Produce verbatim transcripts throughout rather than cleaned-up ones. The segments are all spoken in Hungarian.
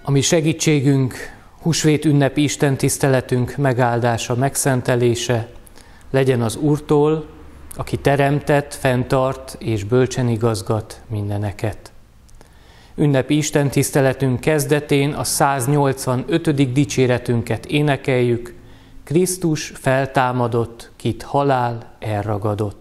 Ami segítségünk, húsvét ünnepi istentiszteletünk megáldása, megszentelése legyen az Úrtól, aki teremtett, fenntart és bölcsen igazgat mindeneket. Ünnepi istentiszteletünk kezdetén a száznyolcvanötödik dicséretünket énekeljük, Krisztus feltámadott, kit halál elragadott.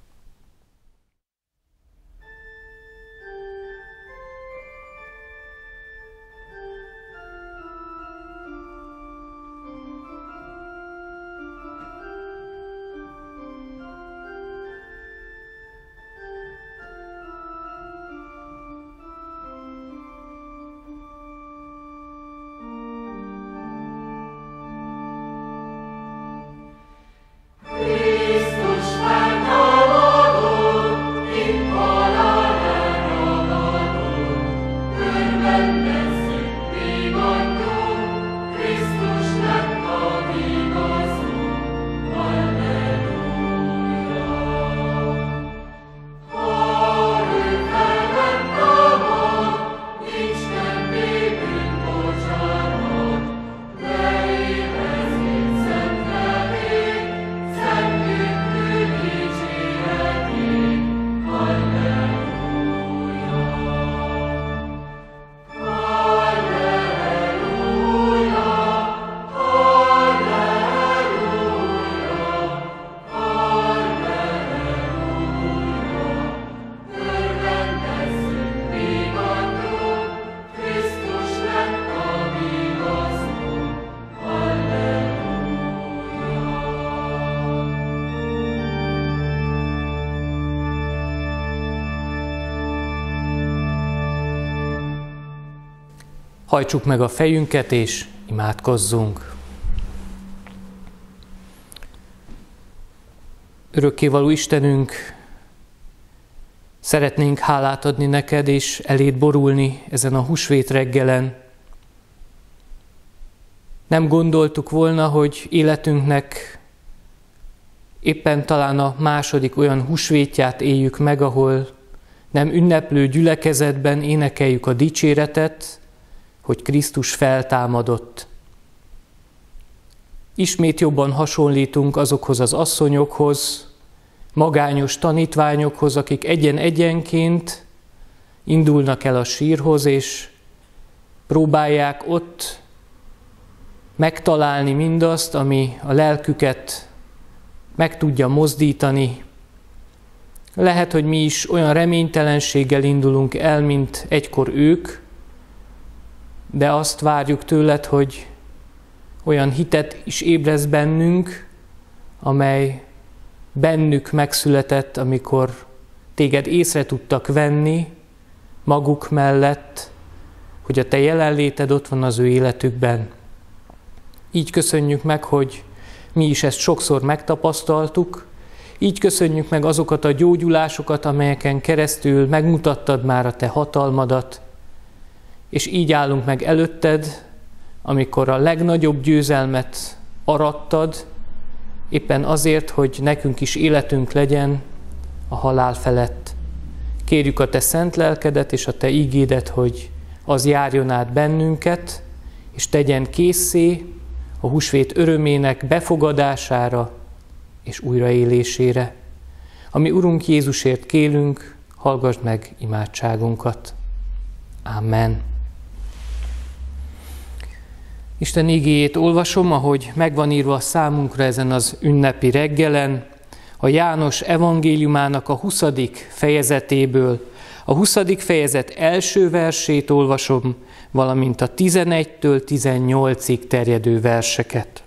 Hajtsuk meg a fejünket és imádkozzunk. Örökkévaló Istenünk, szeretnénk hálát adni neked és eléd borulni ezen a húsvét reggelen. Nem gondoltuk volna, hogy életünknek éppen talán a második olyan húsvétját éljük meg, ahol nem ünneplő gyülekezetben énekeljük a dicséretet, hogy Krisztus feltámadott. Ismét jobban hasonlítunk azokhoz az asszonyokhoz, magányos tanítványokhoz, akik egyen-egyenként indulnak el a sírhoz, és próbálják ott megtalálni mindazt, ami a lelküket meg tudja mozdítani. Lehet, hogy mi is olyan reménytelenséggel indulunk el, mint egykor ők, de azt várjuk tőled, hogy olyan hitet is ébresz bennünk, amely bennük megszületett, amikor téged észre tudtak venni maguk mellett, hogy a te jelenléted ott van az ő életükben. Így köszönjük meg, hogy mi is ezt sokszor megtapasztaltuk, így köszönjük meg azokat a gyógyulásokat, amelyeken keresztül megmutattad már a te hatalmadat, és így állunk meg előtted, amikor a legnagyobb győzelmet arattad, éppen azért, hogy nekünk is életünk legyen a halál felett. Kérjük a te szent lelkedet és a te ígédet, hogy az járjon át bennünket, és tegyen készé a húsvét örömének befogadására és újraélésére. Ami Urunk Jézusért kérünk, hallgass meg imádságunkat. Amen. Isten igéjét olvasom, ahogy megvan írva számunkra ezen az ünnepi reggelen, a János evangéliumának a huszadik fejezetéből. A huszadik fejezet első versét olvasom, valamint a tizenegytől tizennyolcig terjedő verseket.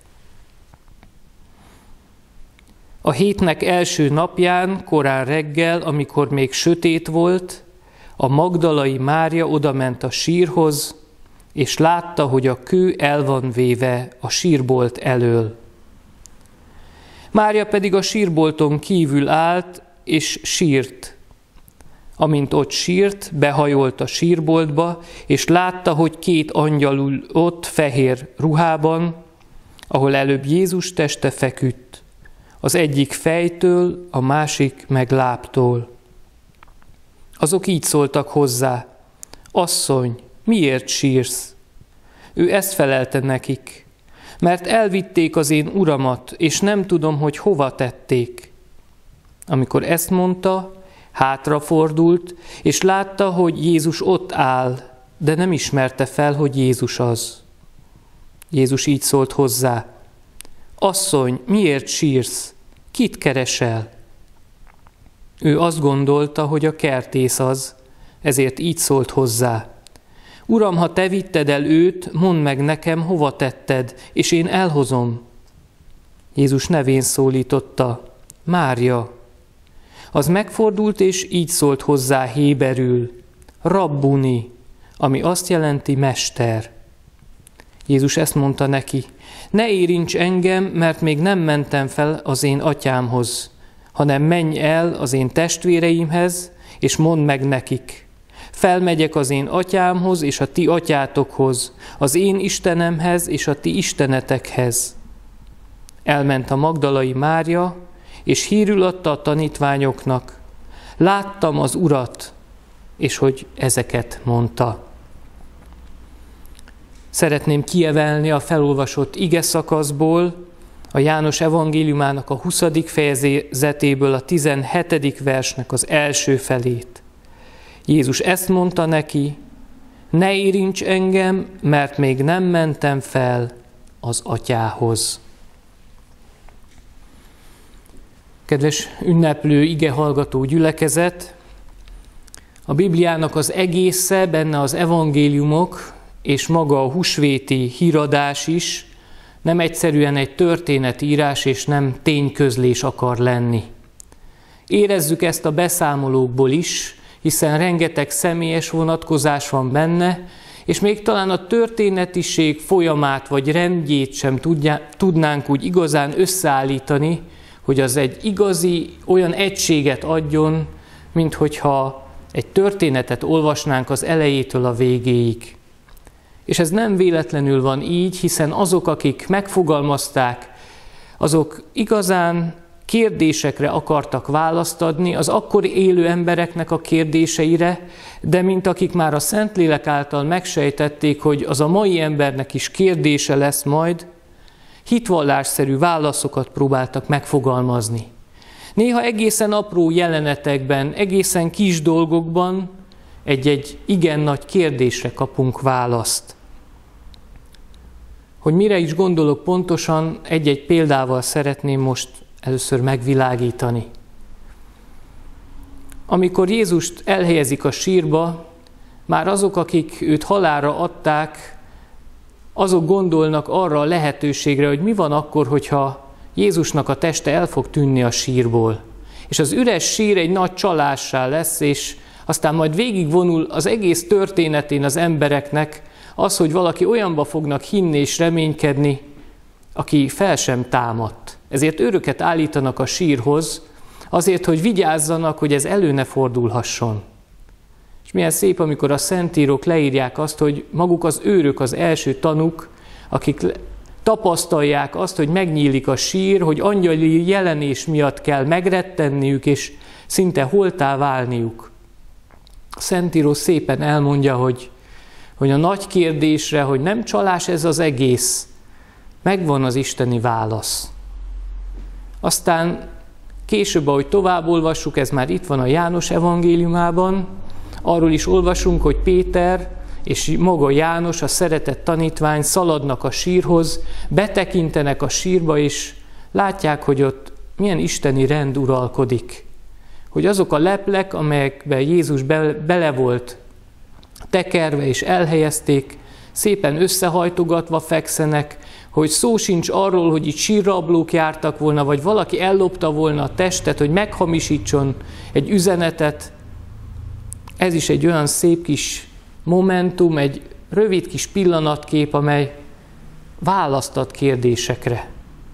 A hétnek első napján, korán reggel, amikor még sötét volt, a magdalai Mária odament a sírhoz, és látta, hogy a kő el van véve a sírbolt elől. Mária pedig a sírbolton kívül állt, és sírt. Amint ott sírt, behajolt a sírboltba, és látta, hogy két angyal ül ott fehér ruhában, ahol előbb Jézus teste feküdt, az egyik fejtől, a másik meg lábtól. Azok így szóltak hozzá: Asszony, miért sírsz? Ő ezt felelte nekik: mert elvitték az én uramat, és nem tudom, hogy hova tették. Amikor ezt mondta, hátrafordult, és látta, hogy Jézus ott áll, de nem ismerte fel, hogy Jézus az. Jézus így szólt hozzá: asszony, miért sírsz? Kit keresel? Ő azt gondolta, hogy a kertész az, ezért így szólt hozzá: Uram, ha te vitted el őt, mondd meg nekem, hova tetted, és én elhozom. Jézus nevén szólította: Mária. Az megfordult, és így szólt hozzá héberül: Rabbuni, ami azt jelenti mester. Jézus ezt mondta neki: ne érints engem, mert még nem mentem fel az én atyámhoz, hanem menj el az én testvéreimhez, és mondd meg nekik: felmegyek az én atyámhoz és a ti atyátokhoz, az én Istenemhez és a ti istenetekhez. Elment a magdalai Mária, és hírül adta a tanítványoknak: láttam az Urat, és hogy ezeket mondta. Szeretném kiemelni a felolvasott ige szakaszból, a János evangéliumának a huszadik fejezetéből a tizenhetedik versnek az első felét. Jézus ezt mondta neki: ne érints engem, mert még nem mentem fel az atyához. Kedves ünneplő, igehallgató gyülekezet, a Bibliának az egésze, benne az evangéliumok és maga a húsvéti híradás is nem egyszerűen egy történetírás és nem tényközlés akar lenni. Érezzük ezt a beszámolókból is, hiszen rengeteg személyes vonatkozás van benne, és még talán a történetiség folyamát vagy rendjét sem tudja, tudnánk úgy igazán összeállítani, hogy az egy igazi olyan egységet adjon, mint hogyha egy történetet olvasnánk az elejétől a végéig. És ez nem véletlenül van így, hiszen azok, akik megfogalmazták, azok igazán kérdésekre akartak választ adni, az akkor élő embereknek a kérdéseire, de mint akik már a Szentlélek által megsejtették, hogy az a mai embernek is kérdése lesz majd, hitvallásszerű válaszokat próbáltak megfogalmazni. Néha egészen apró jelenetekben, egészen kis dolgokban egy-egy igen nagy kérdésre kapunk választ. Hogy mire is gondolok pontosan, egy-egy példával szeretném most először megvilágítani. Amikor Jézust elhelyezik a sírba, már azok, akik őt halálra adták, azok gondolnak arra a lehetőségre, hogy mi van akkor, hogyha Jézusnak a teste el fog tűnni a sírból. És az üres sír egy nagy csalássá lesz, és aztán majd végigvonul az egész történetén az embereknek az, hogy valaki olyanba fognak hinni és reménykedni, aki fel sem támadt. Ezért őröket állítanak a sírhoz, azért, hogy vigyázzanak, hogy ez elő ne fordulhasson. És milyen szép, amikor a szentírók leírják azt, hogy maguk az őrök, az első tanúk, akik tapasztalják azt, hogy megnyílik a sír, hogy angyali jelenés miatt kell megrettenniük, és szinte holttá válniuk. A szentíró szépen elmondja, hogy, hogy a nagy kérdésre, hogy nem csalás ez az egész, megvan az isteni válasz. Aztán később, ahogy tovább olvassuk, ez már itt van a János evangéliumában, arról is olvasunk, hogy Péter és maga János, a szeretett tanítvány szaladnak a sírhoz, betekintenek a sírba, és látják, hogy ott milyen isteni rend uralkodik. Hogy azok a leplek, amelyekben Jézus be, bele volt tekerve és elhelyezték, szépen összehajtogatva fekszenek, hogy szó sincs arról, hogy itt sírrablók jártak volna, vagy valaki ellopta volna a testet, hogy meghamisítson egy üzenetet. Ez is egy olyan szép kis momentum, egy rövid kis pillanatkép, amely választ ad kérdésekre.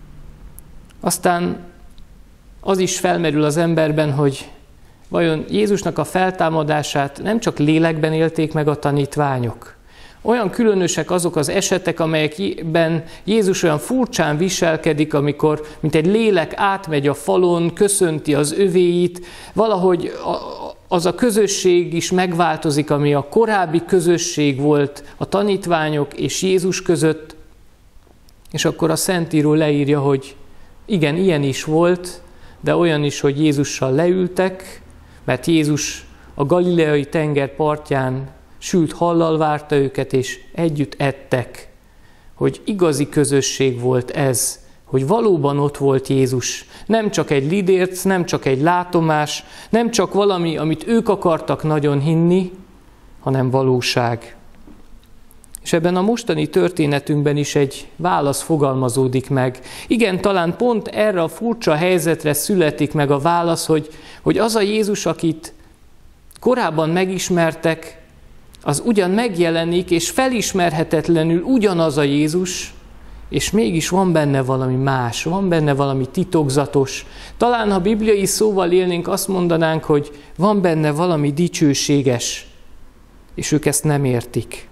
Aztán az is felmerül az emberben, hogy vajon Jézusnak a feltámadását nem csak lélekben élték meg a tanítványok. Olyan különösek azok az esetek, amelyekben Jézus olyan furcsán viselkedik, amikor, mint egy lélek átmegy a falon, köszönti az övéit, valahogy az a közösség is megváltozik, ami a korábbi közösség volt a tanítványok és Jézus között, és akkor a Szentíró leírja, hogy igen, ilyen is volt, de olyan is, hogy Jézussal leültek, mert Jézus a galileai tenger partján sült hallal várta őket, és együtt ettek. Hogy igazi közösség volt ez, hogy valóban ott volt Jézus. Nem csak egy lidérc, nem csak egy látomás, nem csak valami, amit ők akartak nagyon hinni, hanem valóság. És ebben a mostani történetünkben is egy válasz fogalmazódik meg. Igen, talán pont erre a furcsa helyzetre születik meg a válasz, hogy, hogy az a Jézus, akit korábban megismertek, az ugyan megjelenik, és felismerhetetlenül ugyanaz a Jézus, és mégis van benne valami más, van benne valami titokzatos. Talán, ha bibliai szóval élnénk, azt mondanánk, hogy van benne valami dicsőséges, és ők ezt nem értik.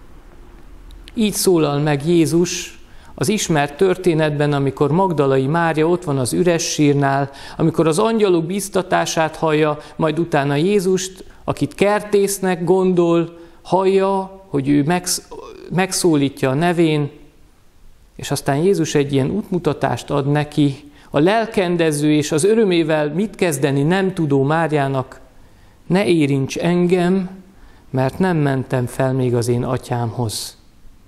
Így szólal meg Jézus az ismert történetben, amikor Magdalai Mária ott van az üres sírnál, amikor az angyalok biztatását hallja, majd utána Jézust, akit kertésznek gondol, hallja, hogy ő megszólítja a nevén, és aztán Jézus egy ilyen útmutatást ad neki, a lelkendező és az örömével mit kezdeni nem tudó Máriának: ne érints engem, mert nem mentem fel még az én atyámhoz.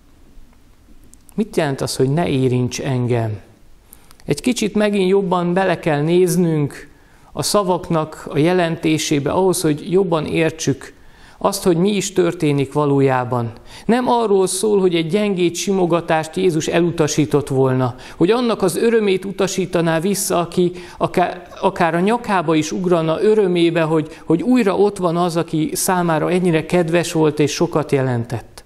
Mit jelent az, hogy ne érints engem? Egy kicsit megint jobban bele kell néznünk a szavaknak a jelentésébe, ahhoz, hogy jobban értsük azt, hogy mi is történik valójában. Nem arról szól, hogy egy gyengét simogatást Jézus elutasított volna, hogy annak az örömét utasítaná vissza, aki akár, akár a nyakába is ugrana örömébe, hogy, hogy újra ott van az, aki számára ennyire kedves volt és sokat jelentett.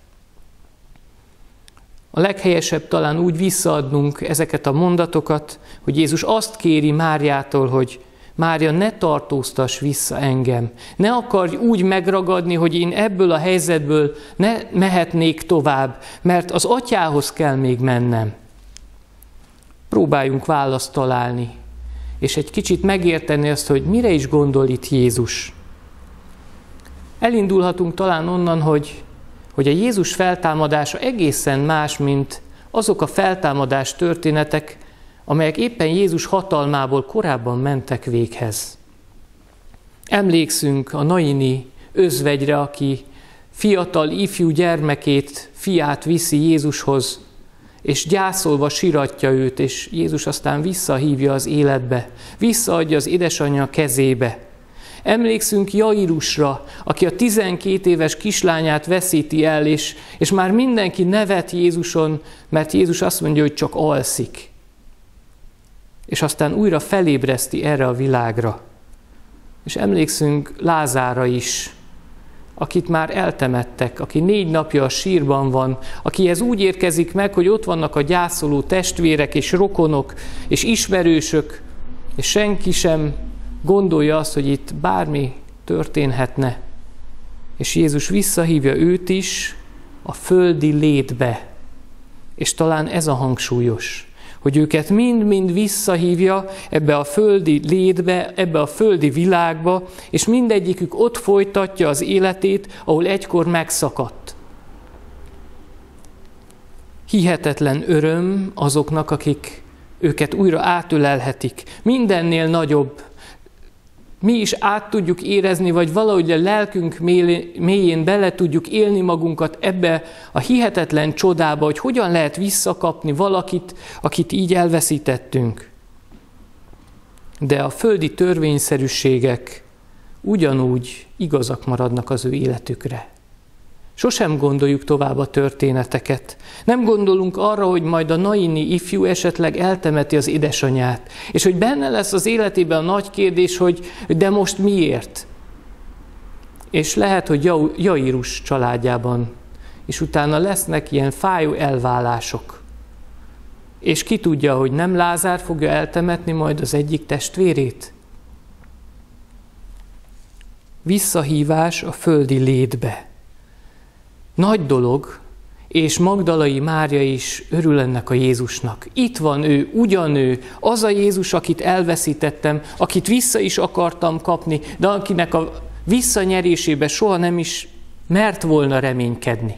A leghelyesebb talán úgy visszaadnunk ezeket a mondatokat, hogy Jézus azt kéri Máriától, hogy Mária, ne tartóztass vissza engem. Ne akarj úgy megragadni, hogy én ebből a helyzetből ne mehetnék tovább, mert az atyához kell még mennem. Próbáljunk választ találni, és egy kicsit megérteni azt, hogy mire is gondol itt Jézus. Elindulhatunk talán onnan, hogy, hogy a Jézus feltámadása egészen más, mint azok a feltámadás történetek, amelyek éppen Jézus hatalmából korábban mentek véghez. Emlékszünk a naini özvegyre, aki fiatal, ifjú gyermekét, fiát viszi Jézushoz, és gyászolva siratja őt, és Jézus aztán visszahívja az életbe, visszaadja az édesanyja kezébe. Emlékszünk Jairusra, aki a tizenkét éves kislányát veszíti el, és, és már mindenki nevet Jézuson, mert Jézus azt mondja, hogy csak alszik. És aztán újra felébreszti erre a világra. És emlékszünk Lázára is, akit már eltemettek, aki négy napja a sírban van, akihez úgy érkezik meg, hogy ott vannak a gyászoló testvérek és rokonok és ismerősök, és senki sem gondolja azt, hogy itt bármi történhetne. És Jézus visszahívja őt is a földi létbe. És talán ez a hangsúlyos, hogy őket mind-mind visszahívja ebbe a földi létbe, ebbe a földi világba, és mindegyikük ott folytatja az életét, ahol egykor megszakadt. Hihetetlen öröm azoknak, akik őket újra átölelhetik. Mindennél nagyobb. Mi is át tudjuk érezni, vagy valahogy a lelkünk mélyén bele tudjuk élni magunkat ebbe a hihetetlen csodába, hogy hogyan lehet visszakapni valakit, akit így elveszítettünk. De a földi törvényszerűségek ugyanúgy igazak maradnak az ő életükre. Sosem gondoljuk tovább a történeteket. Nem gondolunk arra, hogy majd a naini ifjú esetleg eltemeti az édesanyját, és hogy benne lesz az életében a nagy kérdés, hogy de most miért? És lehet, hogy Jairus családjában, és utána lesznek ilyen fájó elválások. És ki tudja, hogy nem Lázár fogja eltemetni majd az egyik testvérét? Visszahívás a földi létbe. Nagy dolog, és Magdalai Mária is örül ennek a Jézusnak. Itt van ő, ugyanő, az a Jézus, akit elveszítettem, akit vissza is akartam kapni, de akinek a visszanyerésébe soha nem is mert volna reménykedni.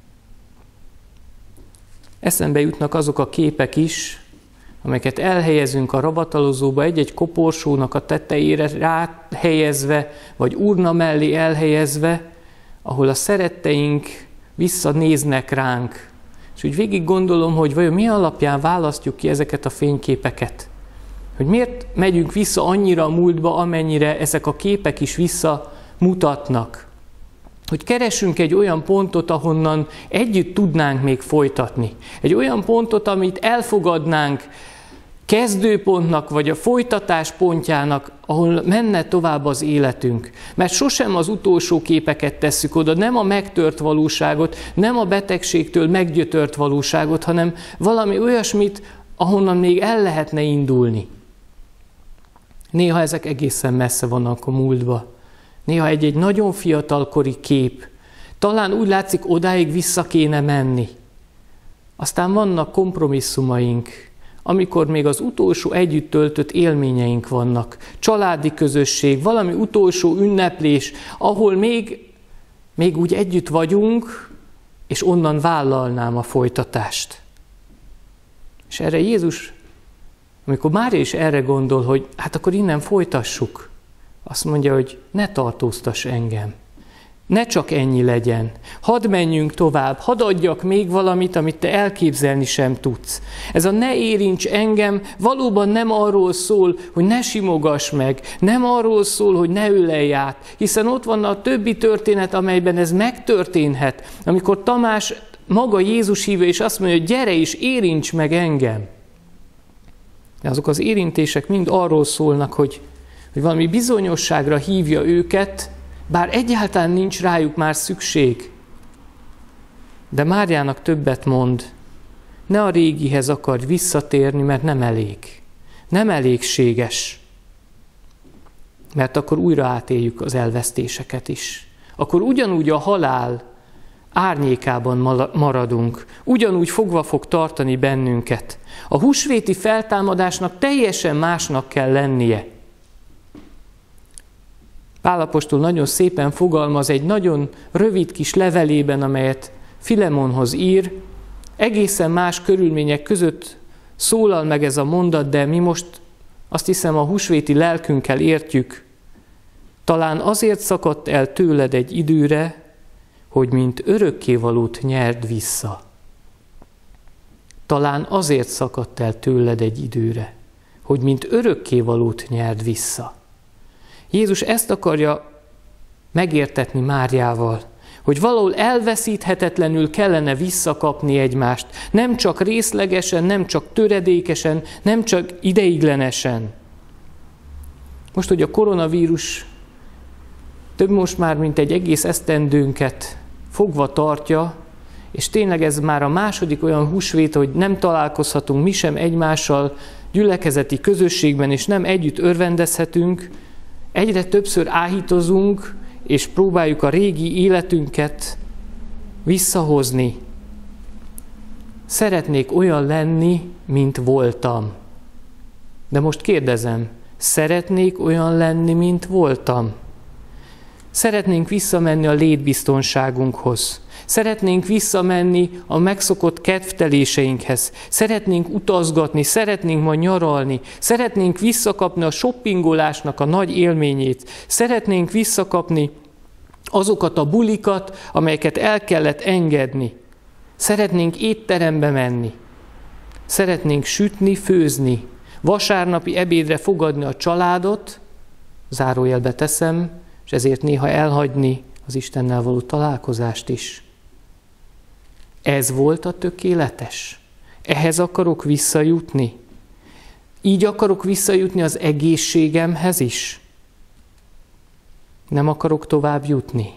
Eszembe jutnak azok a képek is, amelyeket elhelyezünk a ravatalozóba egy-egy koporsónak a tetejére ráhelyezve, vagy urna mellé elhelyezve, ahol a szeretteink visszanéznek ránk. És úgy végig gondolom, hogy vajon mi alapján választjuk ki ezeket a fényképeket. Hogy miért megyünk vissza annyira a múltba, amennyire ezek a képek is visszamutatnak. Hogy keresünk egy olyan pontot, ahonnan együtt tudnánk még folytatni. Egy olyan pontot, amit elfogadnánk kezdőpontnak, vagy a folytatás pontjának, ahol menne tovább az életünk. Mert sosem az utolsó képeket tesszük oda, nem a megtört valóságot, nem a betegségtől meggyötört valóságot, hanem valami olyasmit, ahonnan még el lehetne indulni. Néha ezek egészen messze vannak a múltba. Néha egy-egy nagyon fiatalkori kép. Talán úgy látszik, odáig vissza kéne menni. Aztán vannak kompromisszumaink, amikor még az utolsó együtt töltött élményeink vannak. Családi közösség, valami utolsó ünneplés, ahol még, még úgy együtt vagyunk, és onnan vállalnám a folytatást. És erre Jézus, amikor Mária is erre gondol, hogy hát akkor innen folytassuk, azt mondja, hogy ne tartóztass engem. Ne csak ennyi legyen. Hadd menjünk tovább, hadd adjak még valamit, amit te elképzelni sem tudsz. Ez a ne érints engem valóban nem arról szól, hogy ne simogass meg, nem arról szól, hogy ne ölelj át, hiszen ott van a többi történet, amelyben ez megtörténhet, amikor Tamás maga Jézus hívja, és azt mondja, hogy gyere és érints meg engem. De azok az érintések mind arról szólnak, hogy, hogy valami bizonyosságra hívja őket, bár egyáltalán nincs rájuk már szükség. De Máriának többet mond, ne a régihez akarj visszatérni, mert nem elég. Nem elégséges. Mert akkor újra átéljük az elvesztéseket is. Akkor ugyanúgy a halál árnyékában maradunk. Ugyanúgy fogva fog tartani bennünket. A húsvéti feltámadásnak teljesen másnak kell lennie. Pál apostol nagyon szépen fogalmaz egy nagyon rövid kis levelében, amelyet Filemonhoz ír. Egészen más körülmények között szólal meg ez a mondat, de mi most azt hiszem a húsvéti lelkünkkel értjük. Talán azért szakadt el tőled egy időre, hogy mint örökkévalót nyerd vissza. Talán azért szakadt el tőled egy időre, hogy mint örökkévalót nyerd vissza. Jézus ezt akarja megértetni Máriával, hogy valahol elveszíthetetlenül kellene visszakapni egymást, nem csak részlegesen, nem csak töredékesen, nem csak ideiglenesen. Most, hogy a koronavírus több most már, mint egy egész esztendőnket fogva tartja, és tényleg ez már a második olyan húsvét, hogy nem találkozhatunk mi sem egymással gyülekezeti közösségben, és nem együtt örvendezhetünk, egyre többször áhítozunk, és próbáljuk a régi életünket visszahozni. Szeretnék olyan lenni, mint voltam. De most kérdezem, szeretnék olyan lenni, mint voltam? Szeretnénk visszamenni a létbiztonságunkhoz. Szeretnénk visszamenni a megszokott kedvteléseinkhez. Szeretnénk utazgatni, szeretnénk majd nyaralni. Szeretnénk visszakapni a shoppingolásnak a nagy élményét. Szeretnénk visszakapni azokat a bulikat, amelyeket el kellett engedni. Szeretnénk étterembe menni. Szeretnénk sütni, főzni. Vasárnapi ebédre fogadni a családot, zárójelbe teszem, és ezért néha elhagyni az Istennel való találkozást is. Ez volt a tökéletes. Ehhez akarok visszajutni. Így akarok visszajutni az egészségemhez is. Nem akarok tovább jutni.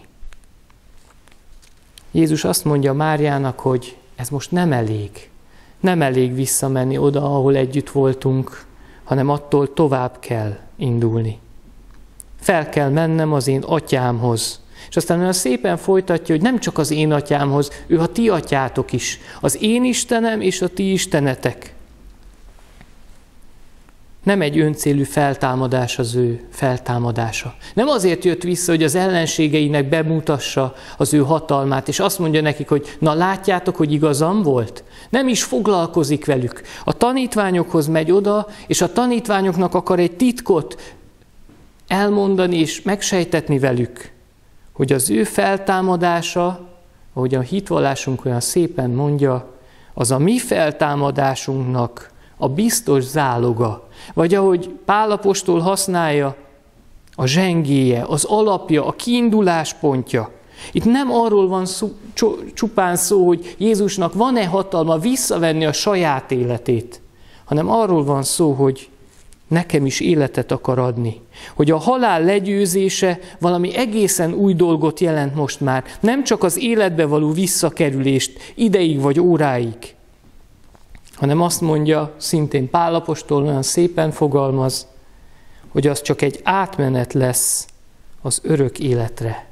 Jézus azt mondja Máriának, hogy ez most nem elég. Nem elég visszamenni oda, ahol együtt voltunk, hanem attól tovább kell indulni. Fel kell mennem az én atyámhoz. És aztán olyan szépen folytatja, hogy nem csak az én atyámhoz, ő a ti atyátok is. Az én Istenem és a ti istenetek. Nem egy öncélű feltámadás az ő feltámadása. Nem azért jött vissza, hogy az ellenségeinek bemutassa az ő hatalmát, és azt mondja nekik, hogy na látjátok, hogy igazam volt? Nem is foglalkozik velük. A tanítványokhoz megy oda, és a tanítványoknak akar egy titkot elmondani és megsejtetni velük, hogy az ő feltámadása, ahogy a hitvallásunk olyan szépen mondja, az a mi feltámadásunknak a biztos záloga. Vagy ahogy Pál apostol használja, a zsengéje, az alapja, a kiinduláspontja. Itt nem arról van szó, csupán szó, hogy Jézusnak van-e hatalma visszavenni a saját életét, hanem arról van szó, hogy nekem is életet akar adni. Hogy a halál legyőzése valami egészen új dolgot jelent most már. Nem csak az életbe való visszakerülést ideig vagy óráig, hanem azt mondja, szintén Pál apostol olyan szépen fogalmaz, hogy az csak egy átmenet lesz az örök életre.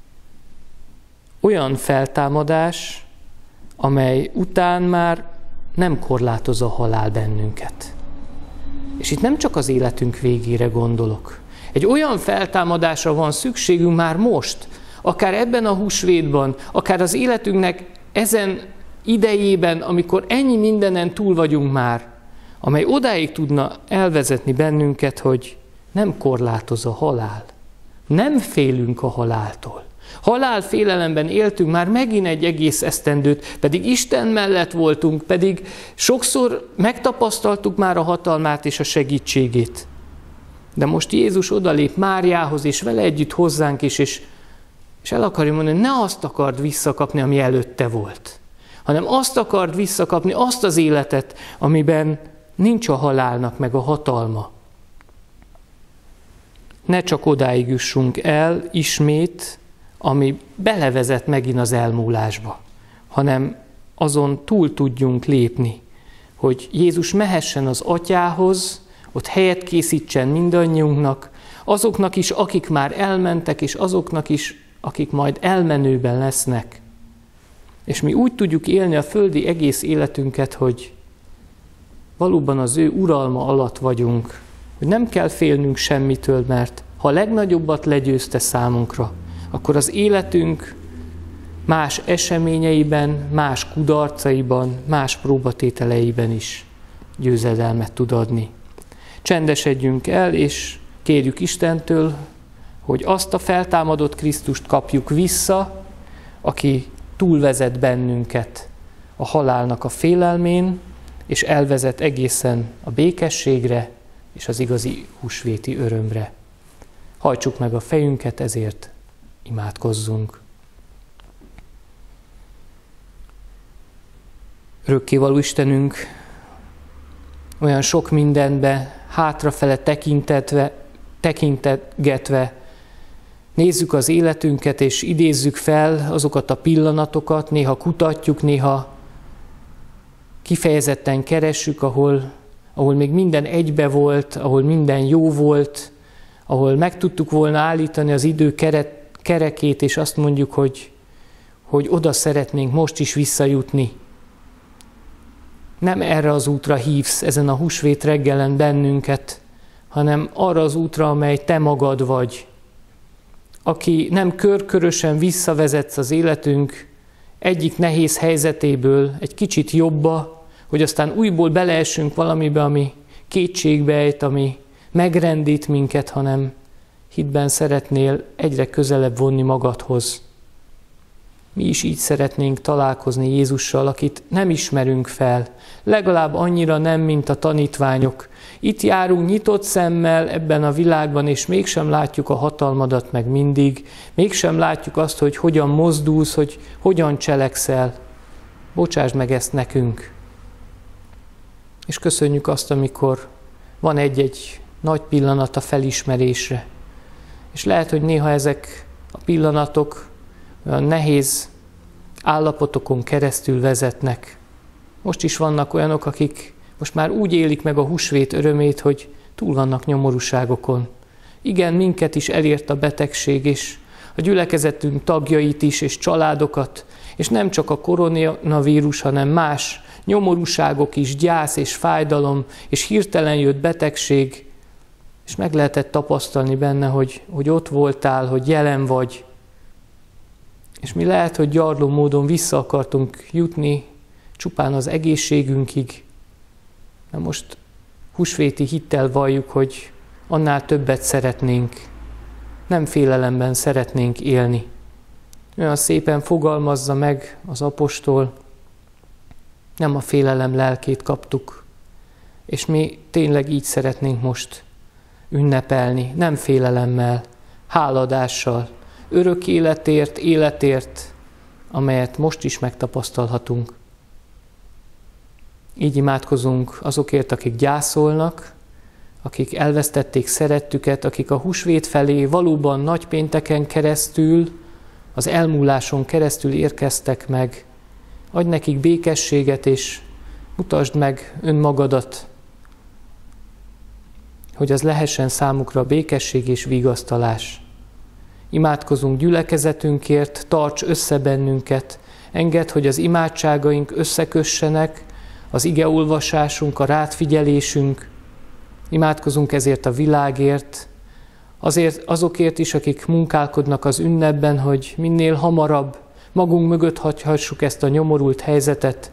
Olyan feltámadás, amely után már nem korlátoz a halál bennünket. És itt nem csak az életünk végére gondolok. Egy olyan feltámadásra van szükségünk már most, akár ebben a húsvétban, akár az életünknek ezen idejében, amikor ennyi mindenen túl vagyunk már, amely odáig tudna elvezetni bennünket, hogy nem korlátoz a halál. Nem félünk a haláltól. Halálfélelemben éltünk már megint egy egész esztendőt, pedig Isten mellett voltunk, pedig sokszor megtapasztaltuk már a hatalmát és a segítségét. De most Jézus odalép Máriához, és vele együtt hozzánk is, és, és el akarja mondani, ne azt akard visszakapni, ami előtte volt, hanem azt akard visszakapni, azt az életet, amiben nincs a halálnak meg a hatalma. Ne csak odáig jussunk el ismét, ami belevezet megint az elmúlásba, hanem azon túl tudjunk lépni, hogy Jézus mehessen az Atyához, ott helyet készítsen mindannyiunknak, azoknak is, akik már elmentek, és azoknak is, akik majd elmenőben lesznek. És mi úgy tudjuk élni a földi egész életünket, hogy valóban az ő uralma alatt vagyunk, hogy nem kell félnünk semmitől, mert ha a legnagyobbat legyőzte számunkra, akkor az életünk más eseményeiben, más kudarcaiban, más próbatételeiben is győzedelmet tud adni. Csendesedjünk el, és kérjük Istentől, hogy azt a feltámadott Krisztust kapjuk vissza, aki túlvezet bennünket a halálnak a félelmén, és elvezet egészen a békességre és az igazi húsvéti örömre. Hajtsuk meg a fejünket, ezért imádkozzunk. Örökkévaló Istenünk, olyan sok mindenbe hátrafele tekintetve, tekintetgetve nézzük az életünket, és idézzük fel azokat a pillanatokat, néha kutatjuk, néha kifejezetten keressük, ahol, ahol még minden egybe volt, ahol minden jó volt, ahol meg tudtuk volna állítani az idő keret, kerekét, és azt mondjuk, hogy, hogy oda szeretnénk most is visszajutni. Nem erre az útra hívsz ezen a húsvét reggelen bennünket, hanem arra az útra, amely te magad vagy, aki nem körkörösen visszavezetsz az életünk egyik nehéz helyzetéből egy kicsit jobba, hogy aztán újból beleessünk valamibe, ami kétségbe ejt, ami megrendít minket, hanem hitben szeretnél egyre közelebb vonni magadhoz. Mi is így szeretnénk találkozni Jézussal, akit nem ismerünk fel, legalább annyira nem, mint a tanítványok. Itt járunk nyitott szemmel ebben a világban, és mégsem látjuk a hatalmadat meg mindig, mégsem látjuk azt, hogy hogyan mozdulsz, hogy hogyan cselekszel. Bocsásd meg ezt nekünk. És köszönjük azt, amikor van egy-egy nagy pillanat a felismerésre. És lehet, hogy néha ezek a pillanatok olyan nehéz állapotokon keresztül vezetnek. Most is vannak olyanok, akik most már úgy élik meg a húsvét örömét, hogy túl vannak nyomorúságokon. Igen, minket is elért a betegség, és a gyülekezetünk tagjait is, és családokat, és nem csak a koronavírus, hanem más nyomorúságok is, gyász és fájdalom, és hirtelen jött betegség, és meg lehetett tapasztalni benne, hogy, hogy ott voltál, hogy jelen vagy. És mi lehet, hogy gyarló módon vissza akartunk jutni csupán az egészségünkig, de most húsvéti hittel valljuk, hogy annál többet szeretnénk, nem félelemben szeretnénk élni. Olyan szépen fogalmazza meg az apostol, nem a félelem lelkét kaptuk, és mi tényleg így szeretnénk most ünnepelni, nem félelemmel, háladással, örök életért, életért, amelyet most is megtapasztalhatunk. Így imádkozunk azokért, akik gyászolnak, akik elvesztették szerettüket, akik a húsvét felé valóban nagypénteken keresztül, az elmúláson keresztül érkeztek meg. Adj nekik békességet, és mutasd meg önmagadat, hogy az lehessen számukra békesség és vigasztalás. Imádkozunk gyülekezetünkért, tarts össze bennünket, engedd, hogy az imádságaink összekössenek, az igeolvasásunk, a rád figyelésünk. Imádkozunk ezért a világért, azért azokért is, akik munkálkodnak az ünnepben, hogy minél hamarabb magunk mögött hagyhassuk ezt a nyomorult helyzetet.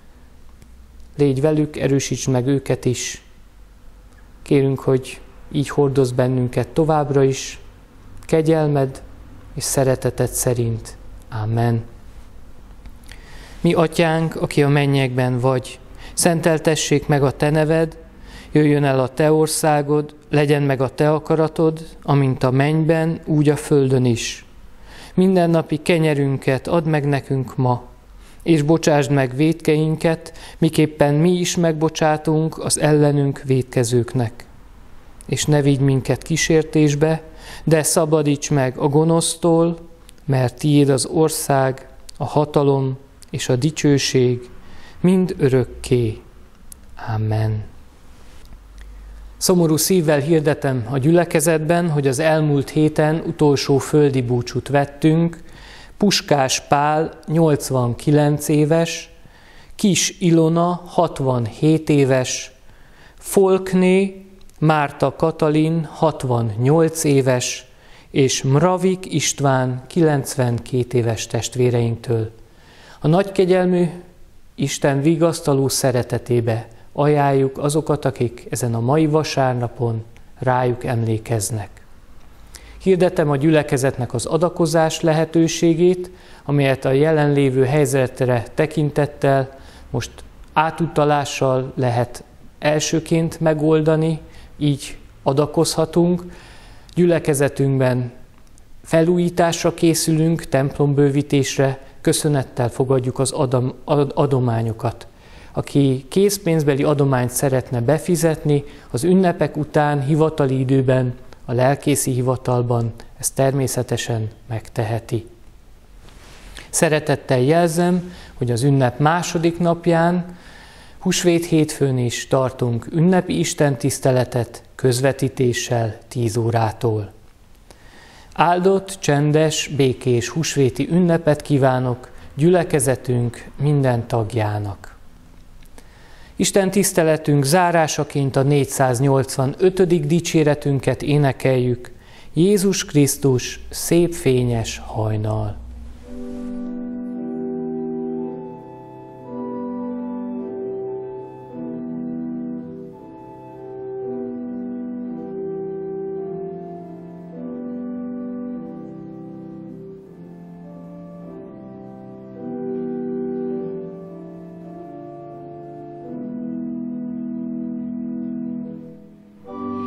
Légy velük, erősítsd meg őket is. Kérünk, hogy így hordozz bennünket továbbra is, kegyelmed és szereteted szerint. Amen. Mi atyánk, aki a mennyekben vagy, szenteltessék meg a te neved, jöjjön el a te országod, legyen meg a te akaratod, amint a mennyben, úgy a földön is. Mindennapi kenyerünket add meg nekünk ma, és bocsásd meg vétkeinket, miképpen mi is megbocsátunk az ellenünk vétkezőknek. És ne vigy minket kísértésbe, de szabadíts meg a gonosztól, mert tiéd az ország, a hatalom és a dicsőség mind örökké. Amen. Szomorú szívvel hirdetem a gyülekezetben, hogy az elmúlt héten utolsó földi búcsút vettünk. Puskás Pál nyolcvankilenc éves, Kis Ilona hatvanhét éves, Folkné Márta Katalin hatvannyolc éves, és Mravik István kilencvenkét éves testvéreinktől. A nagykegyelmű Isten vigasztaló szeretetébe ajánljuk azokat, akik ezen a mai vasárnapon rájuk emlékeznek. Hirdetem a gyülekezetnek az adakozás lehetőségét, amelyet a jelenlévő helyzetre tekintettel most átutalással lehet elsőként megoldani, így adakozhatunk. Gyülekezetünkben felújításra készülünk, templombővítésre, köszönettel fogadjuk az adom, adományokat. Aki készpénzbeli adományt szeretne befizetni, az ünnepek után hivatali időben, a lelkészi hivatalban ezt természetesen megteheti. Szeretettel jelzem, hogy az ünnep második napján, húsvét hétfőn is tartunk ünnepi istentiszteletet közvetítéssel tíz órától. Áldott, csendes, békés húsvéti ünnepet kívánok gyülekezetünk minden tagjának. Isten tiszteletünk zárásaként a négyszáznyolcvanötödik dicséretünket énekeljük, Jézus Krisztus szép fényes hajnal.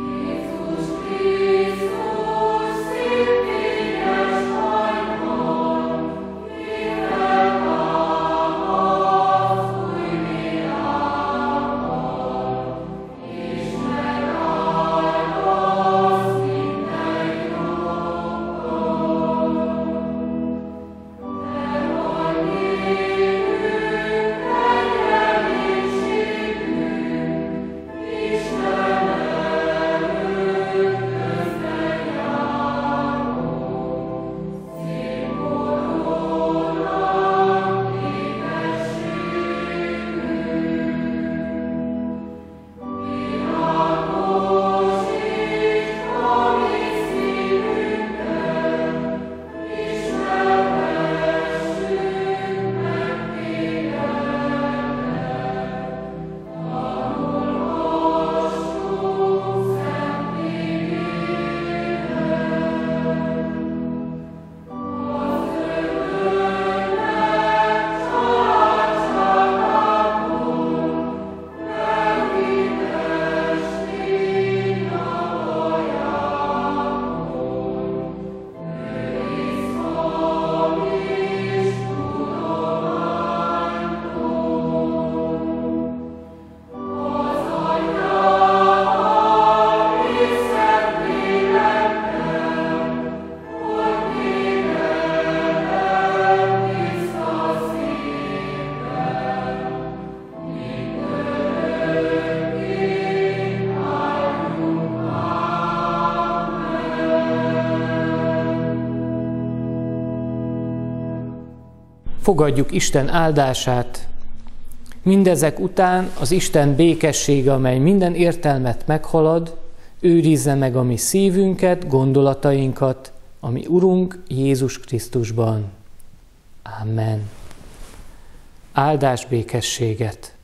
Jézus Krisztus szép fényes hajnal, fogadjuk Isten áldását. Mindezek után az Isten békessége, amely minden értelmet meghalad, őrizze meg a mi szívünket, gondolatainkat, a mi Urunk Jézus Krisztusban. Amen. Áldás békességet!